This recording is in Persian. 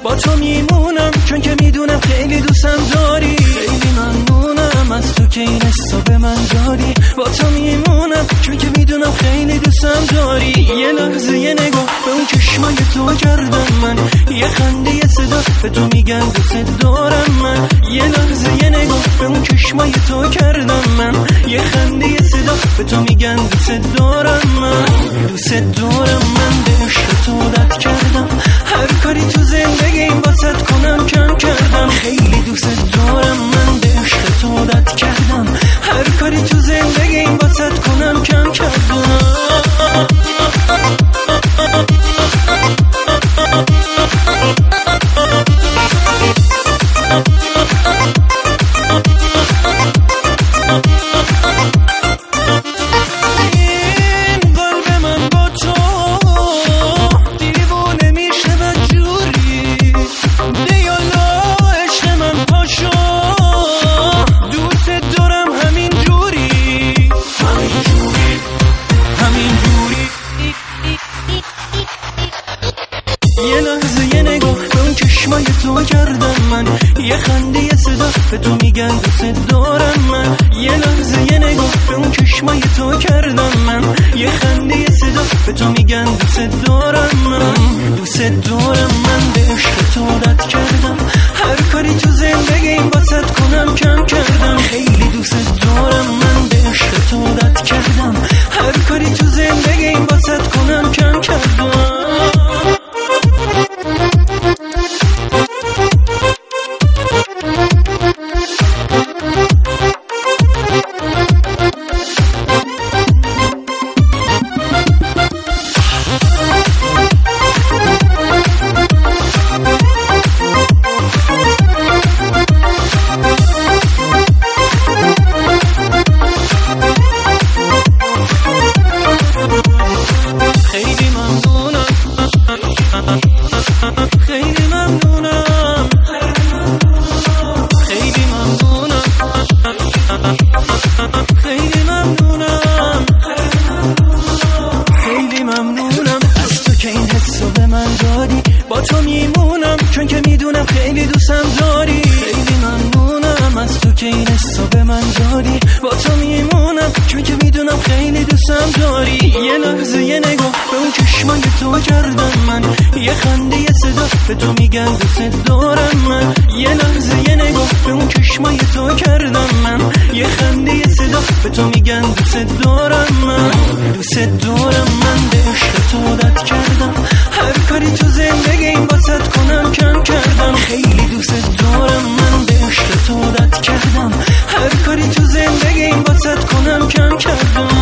با تو میمونم چون که میدونم خیلی دوستم داری. خیلی ممنونم از تو که این حسو به من داری. با تو میمونم چون که میدونم خیلی دوستم داری. یه لحظه یه نگاه به اون چشمای تو کردم من، یه خنده یه صدا به تو میگن دوست دارم من. یه لحظه یه نگاه به اون چشمای تو کردم من، یه خنده یه صدا به تو میگن دوست دارم من. دوست دارم من، به عشق تو عادت کردم، هر کاری تو زندگیم واسط کنم کم کردم. خیلی دوست دارم من، به عشق تو عادت کردم، هر کاری تو زندگیم واسط کنم کم کردم. یه لحظه یه نگاه به اون چشمای تو کردم من، یه خنده یه صدا به تو میگن دوست دارم من. یه لحظه یه نگاه به اون چشمای تو کردم من، یه خنده یه صدا به تو میگن دوست دارم من. دوست دارم من، به عشق تو عادت کردم، هر کاری تو زندگیم واسط کنم کم کردم. خیلی دوست دارم من، به عشق تو عادت کردم، هر کاری تو زندگیم واسط کنم کم کردم. خیلی ممنونم، خیلی ممنونم، خیلی ممنونم، خیلی ممنونم از تو که این حسو به من دادی. با تو میمونم چون که میدونم خیلی دوستم داری. خیلی ممنونم از تو که این حسو به من دادی. با تو میمونم چون که میدونم خیلی دوستم داری. یه لحظه یه نگاه به اون چشمای تو کردم من، یه خنده یه صدا به تو میگن دوست دارم من. یه لحظه یه نگاه به اون چشمای تو کردم من، یه خنده یه صدا به تو میگن دوست دارم من. دوست دارم من، به عشق تو عادت کردم، هر کاری تو زندگیم واسط کنم کم کردم. خیلی دوست دارم من، به عشق تو عادت کردم، هر کاری تو زندگیم واسط کنم کم کردم.